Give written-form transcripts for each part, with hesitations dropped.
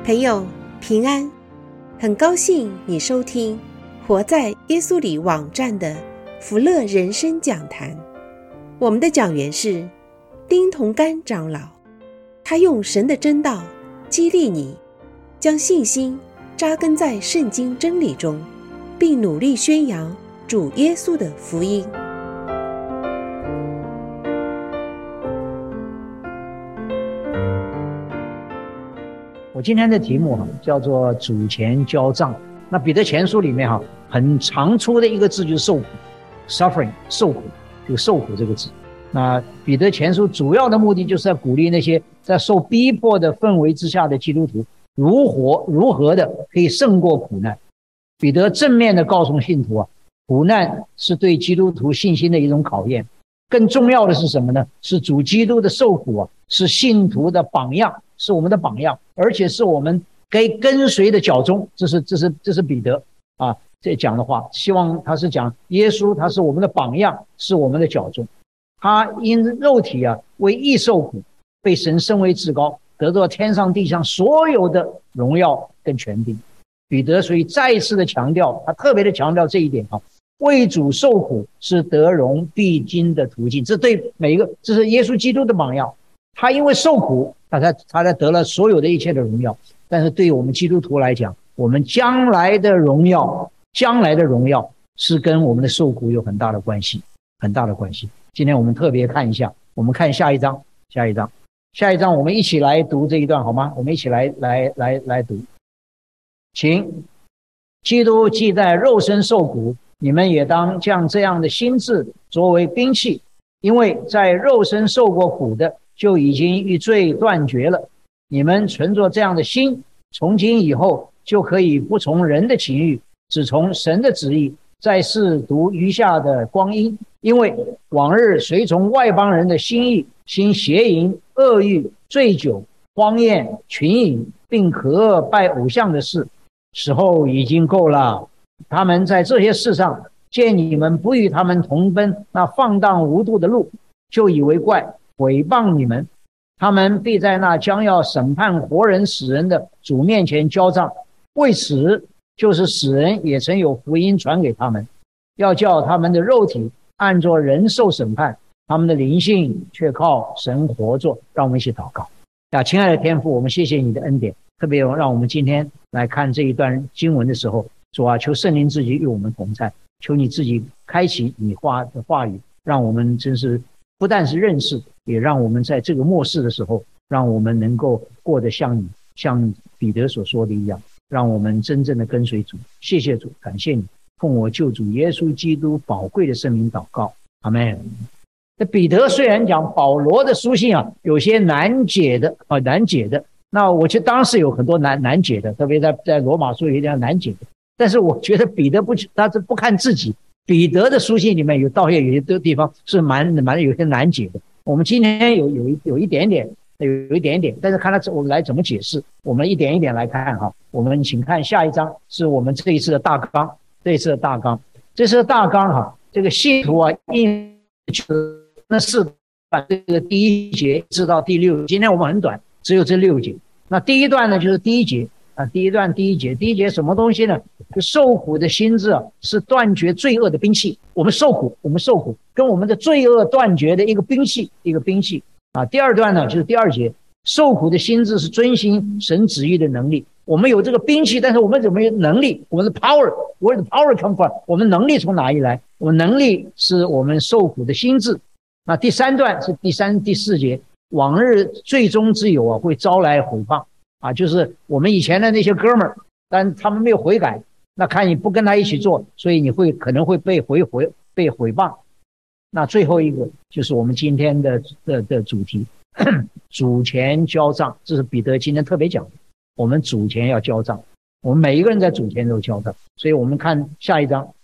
朋友平安，很高兴你收听活在耶稣里网站的福乐人生讲坛。我们的讲员是丁同甘长老，他用神的真道激励你，将信心扎根在圣经真理中，并努力宣扬主耶稣的福音。 我今天的题目叫做主前交账。那彼得前书里面很常出的一个字就是受苦 ，suffering， 受苦，就受苦这个字。那彼得前书主要的目的就是要鼓励那些在受逼迫的氛围之下的基督徒，如何的可以胜过苦难。彼得正面的告诉信徒苦难是对基督徒信心的一种考验。更重要的是什么呢？是主基督的受苦是信徒的榜样，是我们的榜样，而且是我们可以跟随的脚踪。这是彼得这讲的话，希望他是讲耶稣，他是我们的榜样，是我们的脚踪。他因肉体为义受苦，被神升为至高，得到天上地上所有的荣耀跟权柄。彼得所以再一次的强调，他特别的强调这一点为主受苦是得荣必经的途径。这对每一个，这是耶稣基督的榜样。他因为受苦，他才得了所有的一切的荣耀。但是对于我们基督徒来讲，我们将来的荣耀是跟我们的受苦有很大的关系。今天我们特别看一下，我们看下一章，我们一起来读这一段好吗？我们一起来读。请，基督既在肉身受苦，你们也当将这样的心志作为兵器，因为在肉身受过苦的，就已经与罪断绝了。你们存着这样的心，从今以后就可以不从人的情欲，只从神的旨意，在世读余下的光阴。因为往日随从外邦人的心意，行邪淫、恶欲、醉酒、荒宴、群饮，并可恶拜偶像的事，时候已经够了。他们在这些事上见你们不与他们同奔那放荡无度的路，就以为怪，毁谤你们。他们必在那将要审判活人死人的主面前交账。为此，就是死人也曾有福音传给他们，要叫他们的肉体按着人受审判，他们的灵性却靠神活着。让我们一起祷告。亲爱的天父，我们谢谢你的恩典，特别让我们今天来看这一段经文的时候，主求圣灵自己与我们同在，求你自己开启你的话语，让我们真是不但是认识，也让我们在这个末世的时候，让我们能够过得像你，像彼得所说的一样，让我们真正的跟随主。谢谢主，感谢你，奉我救主耶稣基督宝贵的圣名祷告，阿们。那彼得虽然讲保罗的书信有些难解的，那我觉得当时有很多难解的，特别在罗马书有一点难解的。但是我觉得彼得他是不看自己，彼得的书信里面有些地方是蛮有些难解的。我们今天有一点点，但是看我们来怎么解释，我们一点一点来看我们请看下一章，是我们这一次的大纲。这次的大纲这个信徒那是把这个第一节直到第六节，今天我们很短，只有这6节。那第一段呢，就是第一节第一节什么东西呢？就受苦的心志是断绝罪恶的兵器。我们受苦跟我们的罪恶断绝的一个兵器第二段呢，就是第2节，受苦的心志是遵行神旨意的能力。我们有这个兵器，但是我们有没有能力？我们的 power，where the power come from？ 我们能力从哪里来？我们能力是我们受苦的心志。那第3段是第3、第4节，往日罪中之友会招来毁谤就是我们以前的那些哥们儿，但他们没有悔改，那看你不跟他一起做，所以你可能会被毁谤。那最后一个就是我们今天的主题，主前交账，这是彼得今天特别讲的。我们主前要交账，我们每一个人在主前都交账。所以我们看下一章，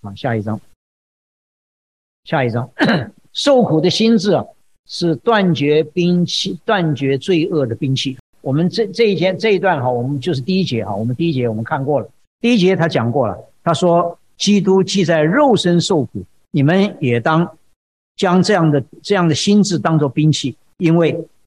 受苦的心志是断绝罪恶的兵器。我们这一段我们就是第一节我们第一节我们看过了。第一节他讲过了，他说基督既在肉身受苦，你们也当将这样的心志当作兵器，因为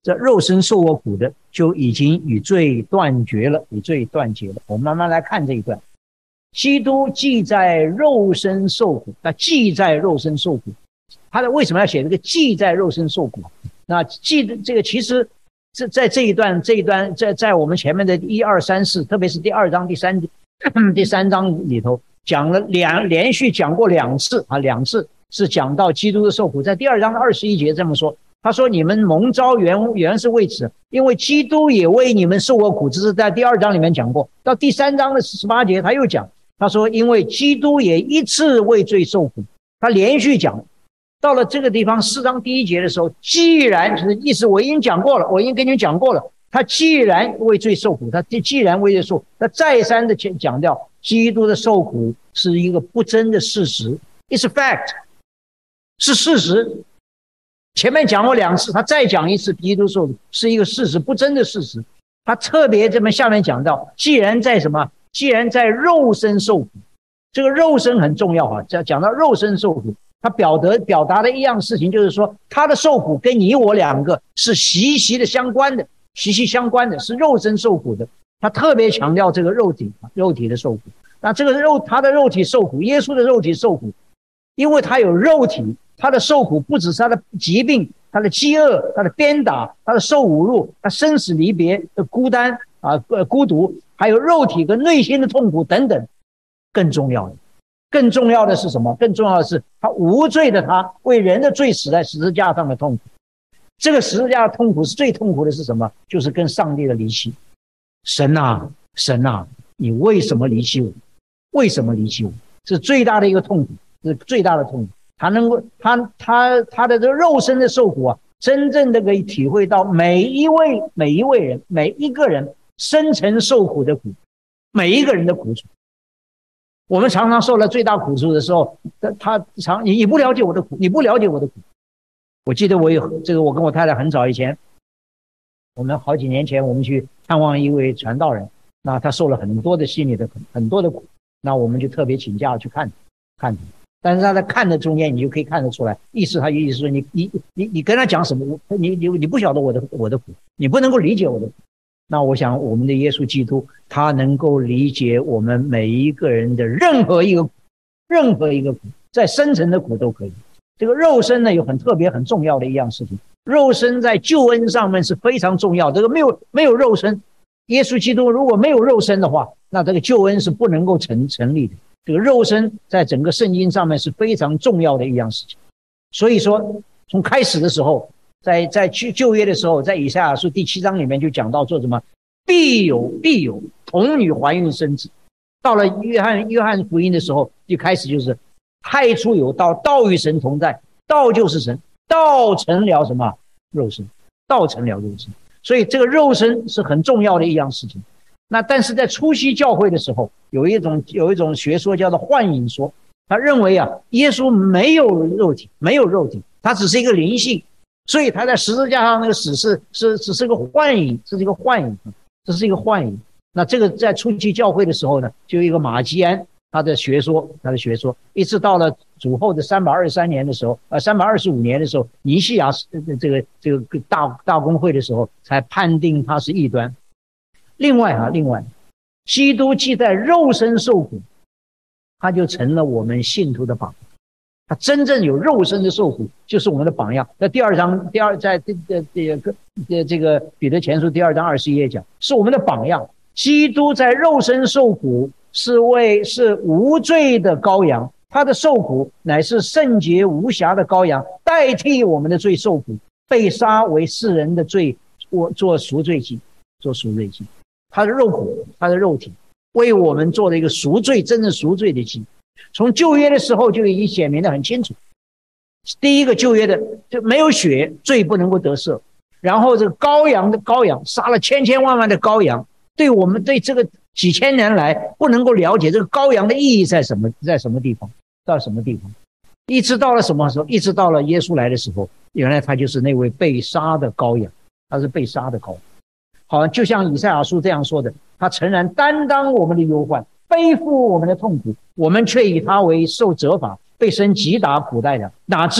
这肉身受过苦的，就已经与罪断绝了，与罪断绝了。我们慢慢来看这一段。基督既在肉身受苦，那既在肉身受苦，他的为什么要写这个既在肉身受苦？那既这个其实在这一段在我们前面的1、2、3、4，特别是第2章第三章里头讲了连续讲过2次啊，2次是讲到基督的受苦。在第2章的21节这么说，他说你们蒙召原是为此，因为基督也为你们受过苦，这是在第2章里面讲过。到第3章的18节他又讲，他说因为基督也一次为罪受苦，他连续讲。到了这个地方4章第1节的时候，既然就是意思我已经讲过了，我已经跟你们讲过了，他既然为罪受苦，他既然为罪受苦，他再三的强调基督的受苦是一个不争的事实， It's a fact， 是事实。前面讲过2次，他再讲一次，基督受苦是一个事实，不争的事实。他特别这么下面讲到，既然在肉身受苦，这个肉身很重要啊，讲到肉身受苦，他表达的一样事情，就是说他的受苦跟你我两个是息息相关的，是肉身受苦的。他特别强调这个肉体的受苦。那这个他的肉体受苦，耶稣的肉体受苦，因为他有肉体，他的受苦不只是他的疾病、他的饥饿、他的鞭打、他的受侮辱、他生死离别的孤单孤独，还有肉体跟内心的痛苦等等。更重要的是什么？更重要的是他无罪的他为人的罪死在十字架上的痛苦。这个十字架的痛苦是最痛苦的是什么？就是跟上帝的离弃。神啊，你为什么离弃我？为什么离弃我？是最大的一个痛苦，是最大的痛苦。他能够他的这个肉身的受苦啊，真正的可以体会到每一个人深层受苦的苦，每一个人的苦楚。我们常常受了最大苦楚的时候，你不了解我的苦，你不了解我的苦。我记得我跟我太太很早以前，我们好几年前我们去探望一位传道人，那他受了很多的心里的很多的苦，那我们就特别请假去看他。但是他在看的中间，你就可以看得出来，他意思说你跟他讲什么，你不晓得我的苦，你不能够理解我的苦。那我想我们的耶稣基督，他能够理解我们每一个人的任何一个苦，在深层的苦都可以。这个肉身呢，有很特别很重要的一样事情，肉身在救恩上面是非常重要。这个没有肉身，耶稣基督如果没有肉身的话，那这个救恩是不能够成立的。这个肉身在整个圣经上面是非常重要的一样事情。所以说从开始的时候，在旧约的时候，在以赛亚书第7章里面就讲到做什么，必有童女怀孕生子。到了约翰福音的时候，就开始就是太初有道，道与神同在，道就是神，道成了什么？肉身，道成了肉身。所以这个肉身是很重要的一样事情。那但是在初期教会的时候，有一种学说叫做幻影说，他认为耶稣没有肉体，他只是一个灵性，所以他在十字架上那个死是个幻影，这是一个幻影。那这个在初期教会的时候呢，就有一个马基安他的学说，一直到了主后的323年的时候，325年的时候，尼西亚这个大公会的时候，才判定他是异端。另外，基督既在肉身受苦，他就成了我们信徒的榜样。他真正有肉身的受苦，就是我们的榜样。在第2章，在这个彼得前书第2章21页讲，是我们的榜样。基督在肉身受苦，是无罪的羔羊，他的受苦乃是圣洁无瑕的羔羊，代替我们的罪受苦，被杀为世人的罪，做赎罪祭。他的肉苦，他的肉体为我们做了一个赎罪，真正赎罪的祭。从旧约的时候就已经显明得很清楚，第一个旧约的就没有血，罪不能够得赦。然后这个羔羊杀了千万的羔羊，对我们对这个几千年来不能够了解这个羔羊的意义在什么地方，到什么地方，一直到了什么时候？一直到了耶稣来的时候，原来他就是那位被杀的羔羊，他是被杀的羔羊。好，就像以赛亚书这样说的，他诚然担当我们的忧患，背负我们的痛苦，我们却以他为受责罚，被神击打苦待的。哪知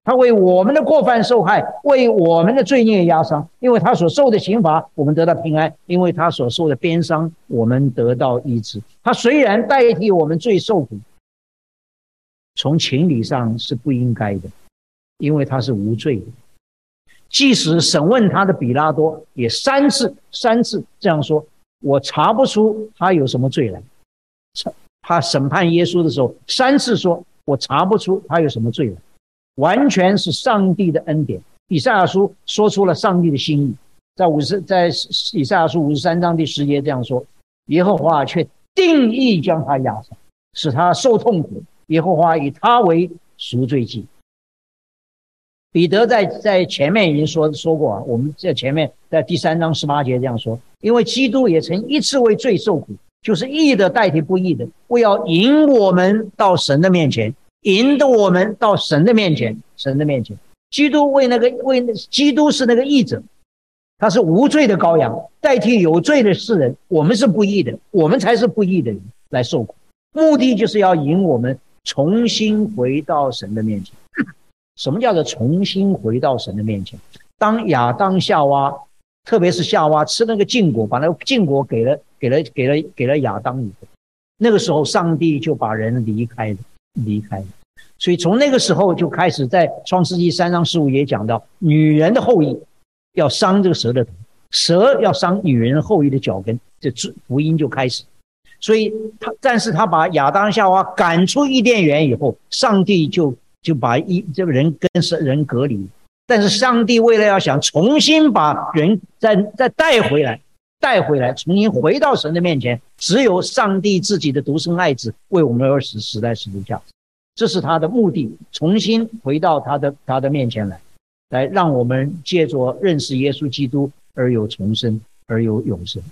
他为我们的过犯受害，为我们的罪孽压伤。因为他所受的刑罚，我们得到平安；因为他所受的鞭伤，我们得到医治。他虽然代替我们罪受苦，从情理上是不应该的，因为他是无罪的。即使审问他的比拉多也三次这样说，我查不出他有什么罪来。他审判耶稣的时候3次说，我查不出他有什么罪来，完全是上帝的恩典。以赛亚书说出了上帝的心意，在以赛亚书53章第10节这样说，耶和华却定义将他压伤，使他受痛苦，耶和华以他为赎罪祭。彼得在前面已经说过，我们在前面在第3章18节这样说，因为基督也曾一次为罪受苦，就是义的代替不义的，为要引我们到神的面前，引得我们到神的面前。基督是那个义者，他是无罪的羔羊，代替有罪的世人。我们是不义的，我们才是不义的人来受苦，目的就是要引我们重新回到神的面前。什么叫做重新回到神的面前？当亚当夏娃，特别是夏娃吃那个禁果，把那个禁果给了亚当以后，那个时候上帝就把人离开了。所以从那个时候就开始，在创世纪3章15节讲到，女人的后裔要伤这个蛇的头，蛇要伤女人后裔的脚跟，这福音就开始。所以但是他把亚当夏娃赶出伊甸园以后，上帝就把这个人跟人隔离。但是上帝为了要想重新把人再带回来，重新回到神的面前，只有上帝自己的独生爱子为我们而死在十字架，这是他的目的，重新回到他的面前来让我们借着认识耶稣基督而有重生，而有永生。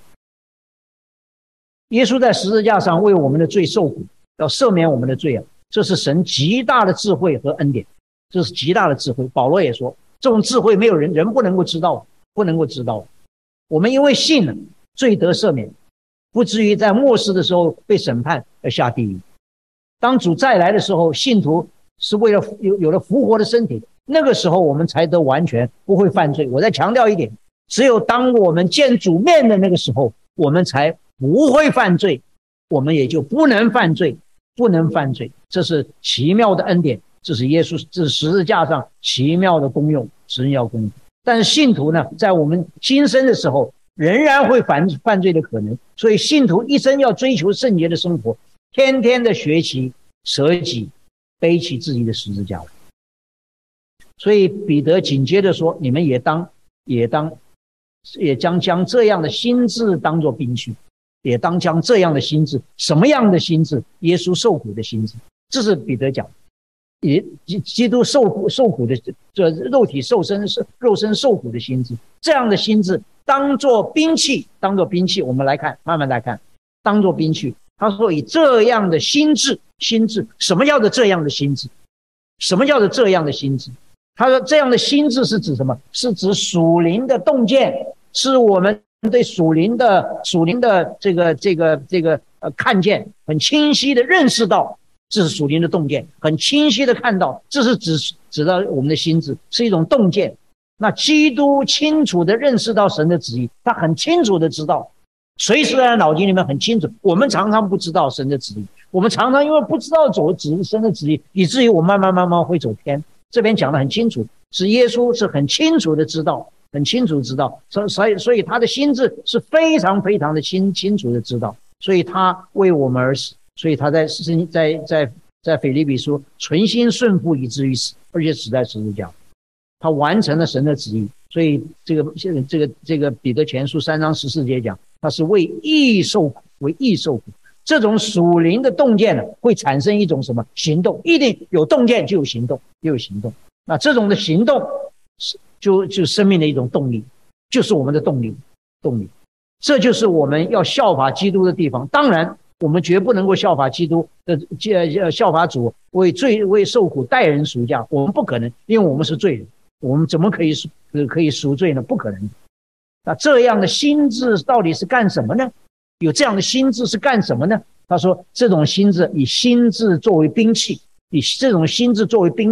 耶稣在十字架上为我们的罪受苦，要赦免我们的罪啊，这是神极大的智慧和恩典，这是极大的智慧。保罗也说，这种智慧没有人不能够知道。我们因为信了，罪得赦免，不至于在末世的时候被审判而下地狱。当主再来的时候，信徒是为了有了复活的身体，那个时候我们才得完全不会犯罪。我再强调一点，只有当我们见主面的那个时候，我们才不会犯罪，我们也就不能犯罪。这是奇妙的恩典，这是耶稣，这是十字架上奇妙的功用，神要功用。但是信徒呢，在我们今生的时候仍然会犯罪的可能，所以信徒一生要追求圣洁的生活，天天的学习舍己，背起自己的十字架来。所以彼得紧接着说，你们也将这样的心志当作兵器，也当将这样的心志，什么样的心志？耶稣受苦的心志，这是彼得讲。基督受苦的，这肉体肉身受苦的心志，这样的心志当作兵器，我们来看，慢慢来看，当作兵器。他说以这样的心志，什么叫做这样的心志？他说这样的心志是指什么？是指属灵的洞见，是我们对属灵的这个看见很清晰的认识到，这是属灵的洞见，很清晰的看到，这是指到我们的心智是一种洞见。那基督清楚的认识到神的旨意，他很清楚的知道，随时在脑筋里面很清楚。我们常常不知道神的旨意，我们常常因为不知道神的旨意，以至于我慢慢会走偏。这边讲得很清楚，是耶稣是很清楚的知道，所以他的心智是非常非常的清楚的知道，所以他为我们而死。所以他在腓立比书存心顺服以至于死，而且死在十字架，他完成了神的旨意。所以这个彼得前书3章14节讲，他是为义受苦。这种属灵的洞见呢，会产生一种什么行动？一定有洞见就有行动，那这种的行动就生命的一种动力，就是我们的动力。这就是我们要效法基督的地方。当然我们绝不能够效法基督的效法主为受苦代人赎价，我们不可能，因为我们是罪人，我们怎么可以赎罪呢？不可能。那这样的心智到底是干什么呢？有这样的心智是干什么呢？他说这种心智以心智作为兵器，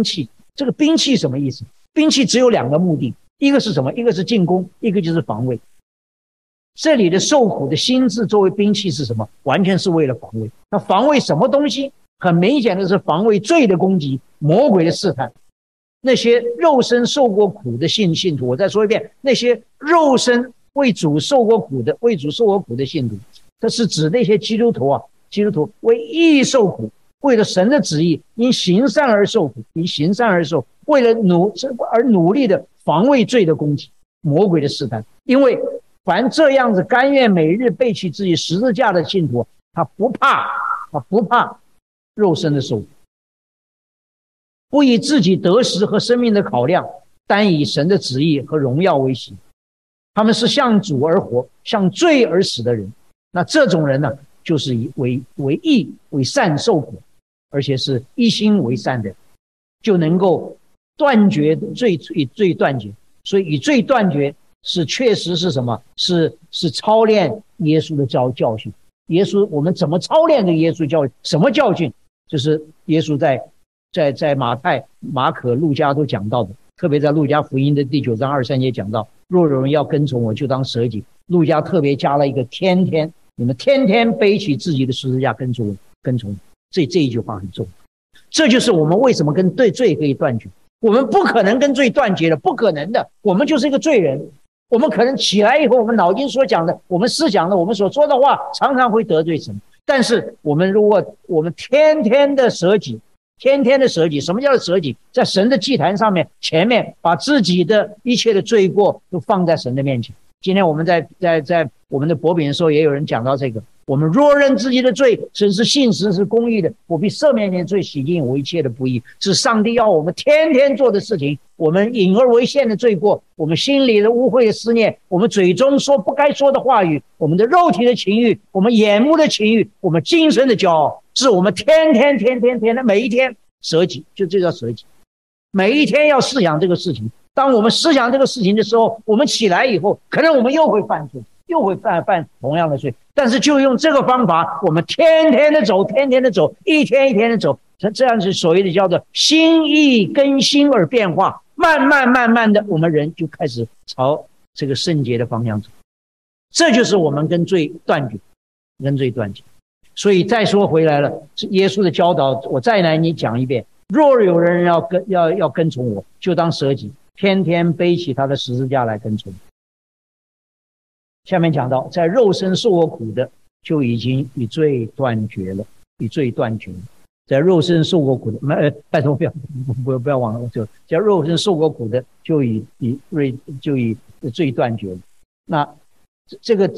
这个兵器什么意思？兵器只有2个目的，一个是什么？一个是进攻，一个就是防卫。这里的受苦的心智作为兵器是什么？完全是为了防卫。那防卫什么东西？很明显的是防卫罪的攻击，魔鬼的试探。那些肉身受过苦的信徒，我再说一遍，那些肉身为主受过苦的信徒，这是指那些基督徒为义受苦，为了神的旨意，因行善而受苦，为了努力的防卫罪的攻击，魔鬼的试探。因为凡这样子甘愿每日背起自己十字架的信徒，他不怕肉身的受苦，不以自己得失和生命的考量，单以神的旨意和荣耀为喜。他们是向主而活，向罪而死的人。那这种人呢，就是以为义为善受苦，而且是一心为善的，就能够断绝罪，与罪断绝。所以与罪断绝是确实是什么？是操练耶稣的教训。耶稣，我们怎么操练这个耶稣教训？什么教训？就是耶稣在马太、马可、路加都讲到的，特别在路加福音的第9章23节讲到，若有人要跟从我，就当舍己。路加特别加了一个天天，你们天天背起自己的十字架跟从我。这一句话很重要。这就是我们为什么跟罪可以断绝。我们不可能跟罪断绝的，不可能的。我们就是一个罪人。我们可能起来以后，我们脑筋所讲的，我们思想的，我们所说的话，常常会得罪神。但是如果我们天天的舍己，什么叫舍己？在神的祭坛上面，前面把自己的一切的罪过都放在神的面前。今天我们在我们的薄饼的时候，也有人讲到这个。我们若认自己的罪，神是信实是公义的，我必赦免你罪，洗净我一切的不义。是上帝要我们天天做的事情。我们隐而为现的罪过，我们心里的污秽的思念，我们嘴中说不该说的话语，我们的肉体的情欲，我们眼目的情欲，我们精神的骄傲，是我们天天的每一天舍己，就这叫舍己。每一天要思想这个事情。当我们思想这个事情的时候，我们起来以后，可能我们又会犯罪，又会犯同样的罪。但是就用这个方法，我们天天的走，一天一天的走，这样是所谓的叫做心意更新而变化。慢慢的，我们人就开始朝这个圣洁的方向走。这就是我们跟罪断绝。所以再说回来了，耶稣的教导，我再来你讲一遍。若有人要跟从我，就当舍己，天天背起他的十字架来跟从。下面讲到，在肉身受过苦的，就已经与罪断绝了。在肉身受过苦的，拜托不要忘了，就在肉身受过苦的，就与罪断绝了。那这个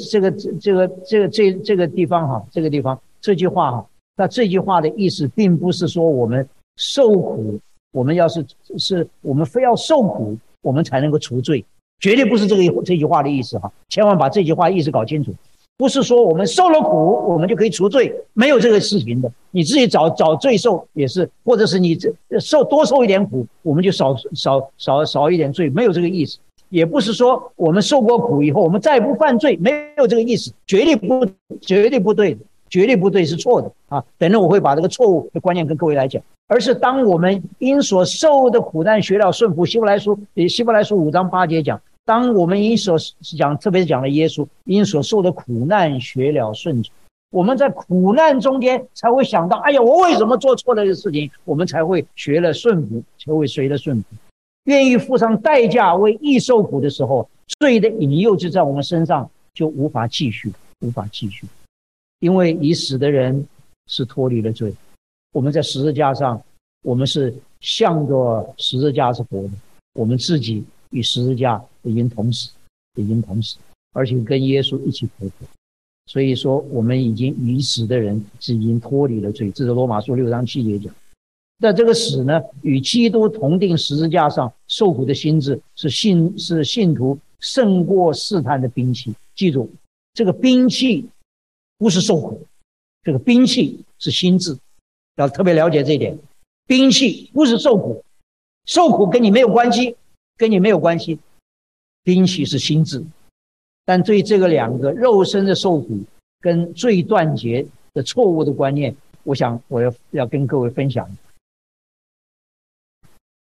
地方哈，这句话哈，那这句话的意思，并不是说我们受苦，我们要是我们非要受苦，我们才能够除罪，绝对不是这句话的意思哈，千万把这句话意思搞清楚。不是说我们受了苦，我们就可以除罪，没有这个事情的。你自己找罪受也是，或者是你多受一点苦，我们就少一点罪，没有这个意思。也不是说我们受过苦以后，我们再不犯罪，没有这个意思，绝对不对的，绝对不对，是错的啊！等着我会把这个错误的观念跟各位来讲。而是当我们因所受的苦难学了顺服，希伯来书5章8节讲。当我们因所讲，特别是讲了耶稣因所受的苦难学了顺从，我们在苦难中间才会想到，哎呀，我为什么做错了的事情？我们才会学了顺服，才会随了顺服。愿意付上代价为义受苦的时候，罪的引诱就在我们身上，就无法继续。因为已死的人是脱离了罪，我们在十字架上，我们是向着十字架是活的，我们自己与十字架已经同死，而且跟耶稣一起活。所以说，我们已死的人是已经脱离了罪，这是罗马书6章7节讲。那这个死呢，与基督同定十字架上受苦的心智，是信徒胜过试探的兵器。记住，这个兵器不是受苦，这个兵器是心智，要特别了解这一点。兵器不是受苦，受苦跟你没有关系，兵器是心智。但对这个两个肉身的受苦跟罪断绝的错误的观念，我想我要跟各位分享。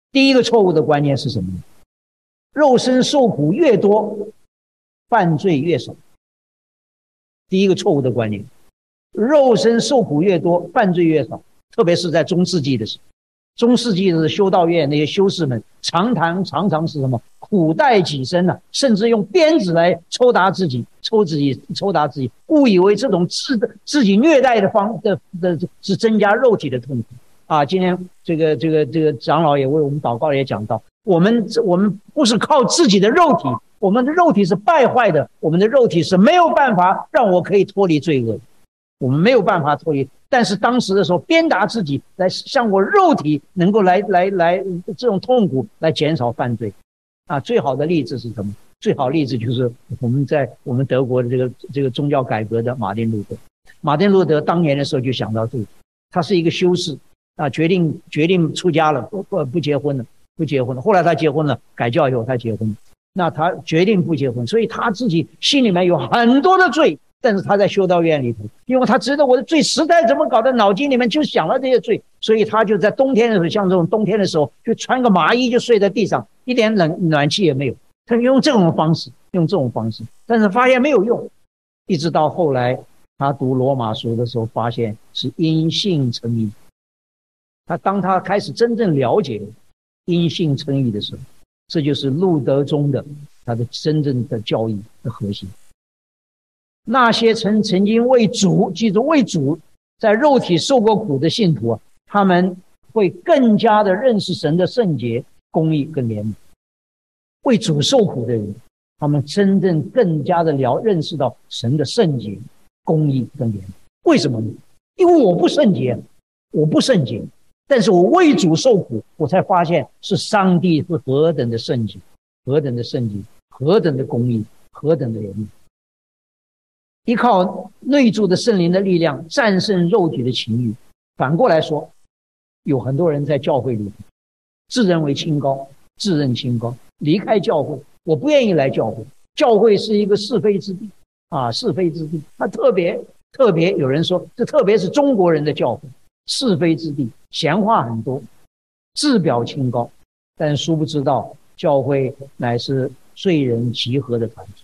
第一个错误的观念是什么呢？肉身受苦越多，犯罪越少。第一个错误的观念，肉身受苦越多，犯罪越少。特别是在中世纪的时候，中世纪的修道院那些修士们常常是什么苦待己身啊，甚至用鞭子来抽打自己，抽打自己，误以为这种自己虐待的是增加肉体的痛苦啊。今天这个长老也为我们祷告，也讲到，我们不是靠自己的肉体，我们的肉体是败坏的，我们的肉体是没有办法让我可以脱离罪恶，我们没有办法脱离。但是当时的时候，鞭打自己，来像我肉体能够来这种痛苦来减少犯罪啊。最好的例子是什么？最好的例子就是我们德国的这个宗教改革的马丁路德。马丁路德当年的时候就想到这个，他是一个修士啊，决定出家了，不结婚了。后来他结婚了，改教以后他结婚了。那他决定不结婚，所以他自己心里面有很多的罪。但是他在修道院里头，因为他知道我的罪实在怎么搞的，脑筋里面就想了这些罪，所以他就在冬天的时候，像这种冬天的时候，就穿个麻衣就睡在地上，一点暖气也没有。他用这种方式，但是发现没有用。一直到后来他读罗马书的时候，发现是因信称义。当他开始真正了解因信称义的时候，这就是路德宗的他的真正的教义的核心。那些曾经为主，记住为主在肉体受过苦的信徒啊，他们会更加的认识神的圣洁、公义跟怜悯。为主受苦的人，他们真正更加的认识到神的圣洁、公义跟怜悯。为什么呢？因为我不圣洁，但是我为主受苦，我才发现是上帝是何等的圣洁，何等的公义，何等的怜悯。依靠内住的圣灵的力量战胜肉体的情欲。反过来说，有很多人在教会里自认清高，离开教会，我不愿意来教会，教会是一个是非之地啊，是非之地。他特别有人说，这特别是中国人的教会，是非之地，闲话很多，自表清高，但殊不知道教会乃是罪人集合的团体，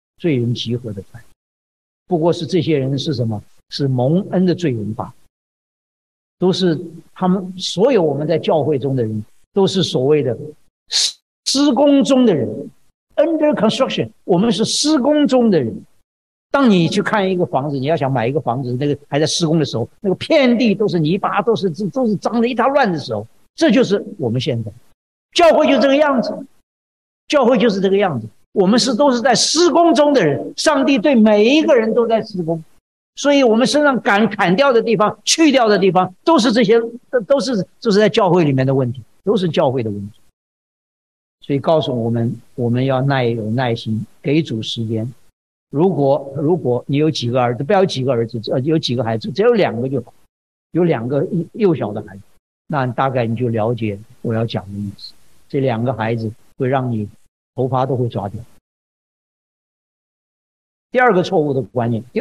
不过是这些人是什么？是蒙恩的罪人吧？都是他们所有我们在教会中的人，都是所谓的施工中的人 ，under construction， 我们是施工中的人。当你去看一个房子，你要想买一个房子，那个还在施工的时候，那个遍地都是泥巴，都是脏得一塌乱的时候，这就是我们现在教会就这个样子，我们都是在施工中的人，上帝对每一个人都在施工，所以我们身上砍掉的地方、去掉的地方，都是这些，都是在教会里面的问题，都是教会的问题。所以告诉我们要有耐心，给主时间。如果你有几个儿子，不要有几个儿子，有几个孩子，只有2个就好，有2个幼小的孩子，那大概你就了解我要讲的意思。这2个孩子会让你头发都会抓掉。第二个错误的观念，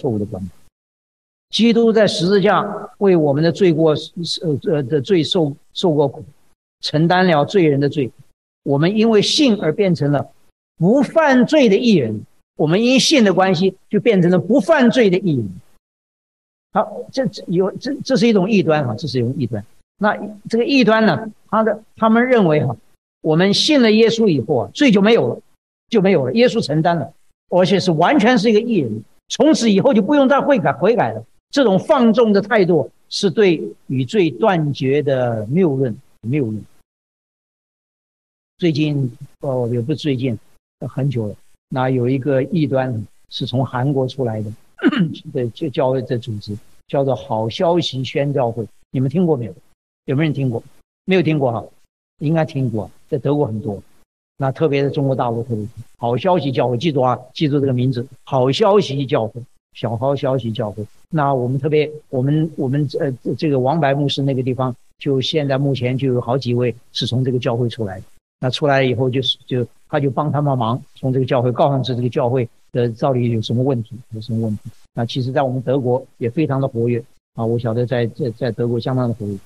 基督在十字架为我们的罪过的罪受过苦，承担了罪人的罪，我们因为信而变成了不犯罪的义人，我们因信的关系就变成了不犯罪的义人。好，这是一种异端，这是一种异端。那这个异端呢，他们认为我们信了耶稣以后罪就没有了，耶稣承担了，而且是完全是一个义人，从此以后就不用再悔改了。这种放纵的态度是对与罪断绝的谬论。最近也不是最近，很久了，那有一个异端是从韩国出来的就教会的组织，叫做好消息宣教会，你们听过没有？有没有人听过？没有听过应该听过，在德国很多，那特别是中国大陆特别多。好消息教会，记住这个名字，好消息教会，小好消息教会。那我们特别，我们这个王白牧师那个地方，就现在目前就有好几位是从这个教会出来的。那出来以后他就帮他们忙，从这个教会告诉这个教会的到底有什么问题。那其实在我们德国也非常的活跃我晓得在德国相当的活跃。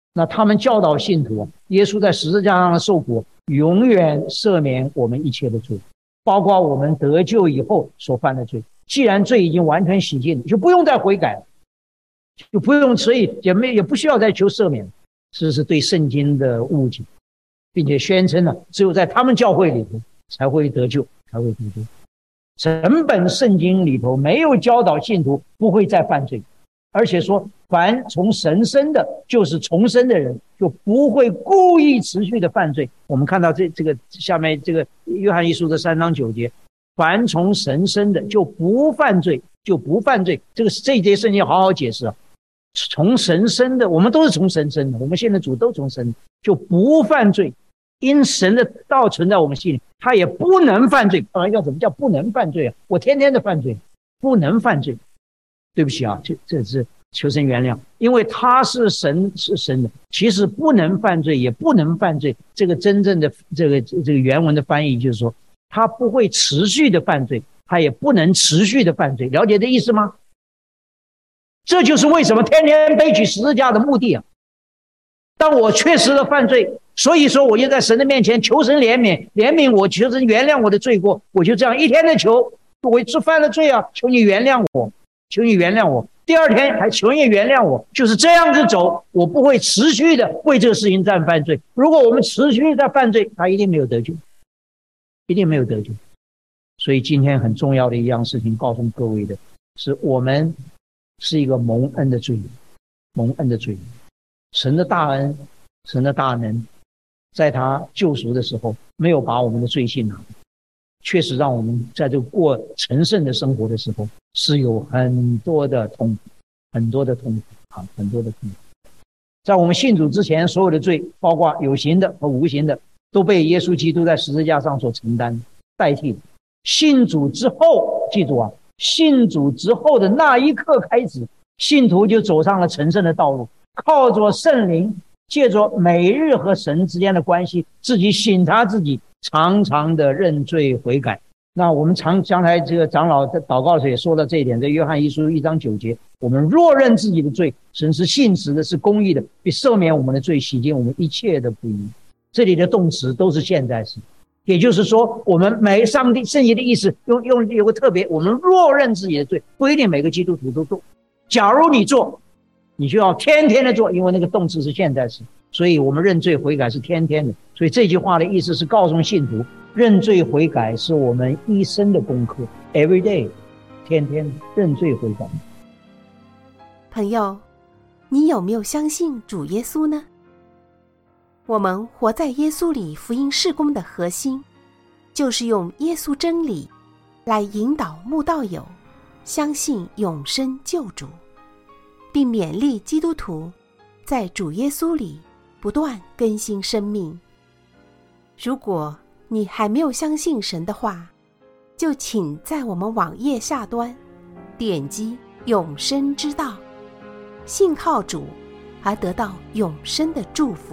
那他们教导信徒，耶稣在十字架上的受苦，永远赦免我们一切的罪，包括我们得救以后所犯的罪。既然罪已经完全洗净，就不用再悔改了，就不用，所以也不需要再求赦免。这是对圣经的误解，并且宣称了只有在他们教会里头才会得救，才会得救。整本圣经里头没有教导信徒不会再犯罪，而且说凡从神生的，就是重生的人，就不会故意持续的犯罪。我们看到这个下面这个约翰一书的3章9节，凡从神生的就不犯罪，就不犯罪。这一节圣经好好解释啊。从神生的，我们都是从神生的，我们现在主都从神，就不犯罪。因神的道存在我们心里，他也不能犯罪。要怎么叫不能犯罪啊？我天天的犯罪，不能犯罪。对不起啊，这是求神原谅，因为他是神，是神的。其实不能犯罪，也不能犯罪。这个真正的这个原文的翻译就是说，他不会持续的犯罪，他也不能持续的犯罪。了解这意思吗？这就是为什么天天背起十字架的目的啊！当我确实的犯罪，所以说我就在神的面前求神怜悯我，求神原谅我的罪过。我就这样一天的求，我是犯了罪啊，求你原谅我，求你原谅我。第二天还求你原谅我，就是这样子走，我不会持续的为这个事情在犯罪。如果我们持续在犯罪，他一定没有得救，一定没有得救。所以今天很重要的一样事情告诉各位的是，我们是一个蒙恩的罪人，蒙恩的罪人。神的大恩，神的大能，在他救赎的时候没有把我们的罪性拿，确实让我们在这个过成圣的生活的时候是有很多的痛苦，很多的痛苦啊，很多的痛苦。在我们信主之前，所有的罪，包括有形的和无形的，都被耶稣基督在十字架上所承担代替。信主之后，记住啊，信主之后的那一刻开始，信徒就走上了成圣的道路，靠着圣灵，借着每日和神之间的关系，自己省察自己，常常的认罪悔改。那我们刚才这个长老在祷告的时候也说了这一点，在约翰一书1章9节，我们若认自己的罪，神是信实的，是公义的，必赦免我们的罪，洗净我们一切的不义。这里的动词都是现在时，也就是说，我们每上帝圣洁的意思用有个特别，我们若认自己的罪，不一定每个基督徒都做。假如你做，你就要天天的做，因为那个动词是现在时，所以我们认罪悔改是天天的。所以这句话的意思是告诉信徒，认罪悔改是我们一生的功课 ，every day， 天天认罪悔改。 朋友，你有没有相信主耶稣呢？我们活在耶稣里福音事工的核心，就是用耶稣真理来引导慕道友相信永生救主，并勉励基督徒在主耶稣里不断更新生命。如果你还没有相信神的话，就请在我们网页下端点击永生之道，信靠主而得到永生的祝福。